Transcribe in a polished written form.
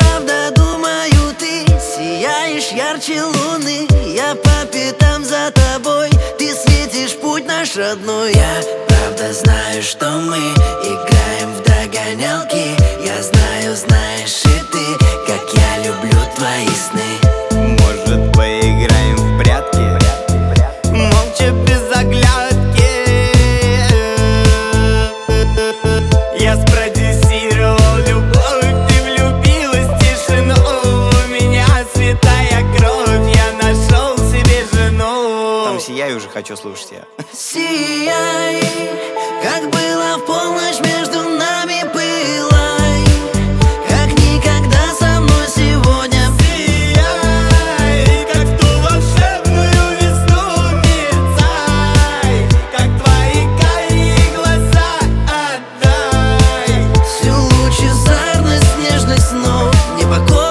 правда думаю, ты сияешь ярче луны. Я по пятам за тобой, ты светишь путь наш родной. Я правда знаю, что мы играем в догонялки. Я знаю, знаешь и ты, как я люблю твои сны. Может, поиграем в прятки? Молча, без оглядки. Я спродюсировал любовь, ты влюбилась в тишину. У меня святая кровь, я нашел себе жену. Там «Сияй» уже хочу слушать я. Сияй, как было в полночь между нами пылай, как никогда со мной сегодня. Сияй, как в ту волшебную весну мерцай, как твои карие глаза отдай. Всю лучезарность, нежность снов, непокой.